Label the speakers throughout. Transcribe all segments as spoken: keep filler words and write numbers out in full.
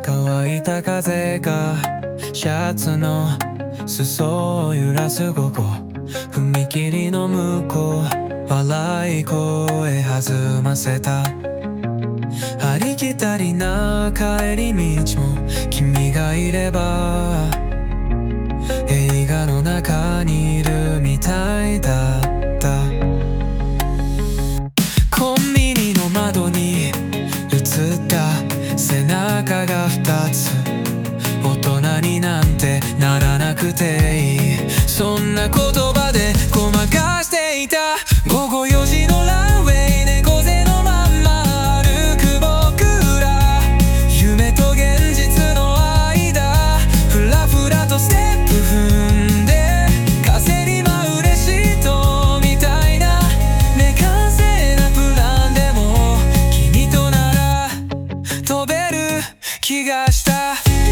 Speaker 1: 乾いた風がシャツの裾を揺らす午後、踏切の向こう笑い声弾ませた。ありきたりな帰り道も君がいれば映画の中にいるみたいだった。コンビニの窓に映った背中が二つ、大人になんてならなくていい、そんな言葉でごまかしていた。午後よじのランウェイ、猫背のまんま歩く僕ら、夢と現実の間ふらふらとステップ踏んで、風に舞うレシートみたいな未完成なプランでも君となら飛べる気がした。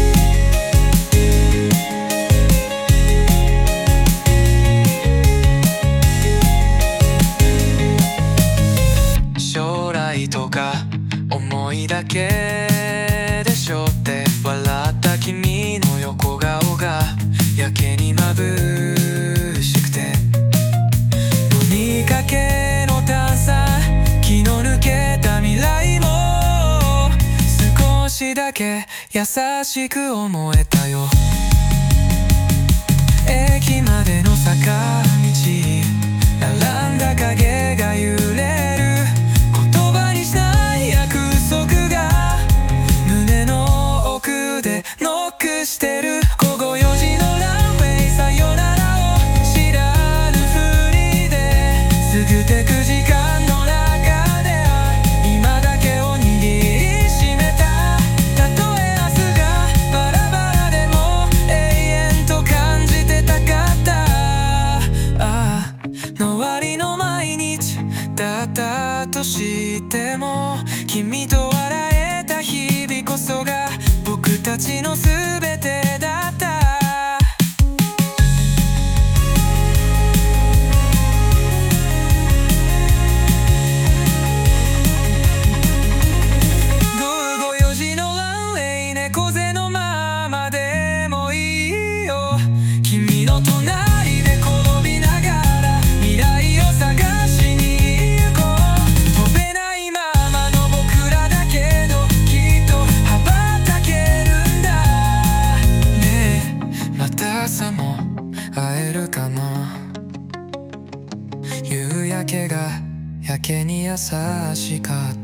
Speaker 1: 将来とか思いだけでしょって笑った君の横顔がやけに眩しくて、飲みかけの炭酸、気の抜けた未来も少しだけ優しく思えたよ。駅までの坂道、並んだ影が揺れる、言葉にしない約束が胸の奥でノックしてる。午後よじのランウェイ、さよならを知らぬふりですぐてく時間の中で今だけを握りしめた。たとえ明日がバラバラでも永遠と感じてたかった。ああの終わりの毎日だったとしても、君と笑えた日々こそが僕たちの全てだった。午後よじのランウェイ、猫背のままでもいいよ、君の隣で転びながら未来を探しに行こう。飛べないままの僕らだけどきっと羽ばたけるんだね。えまた朝も会えるかな。夕焼けがやけに優しかった。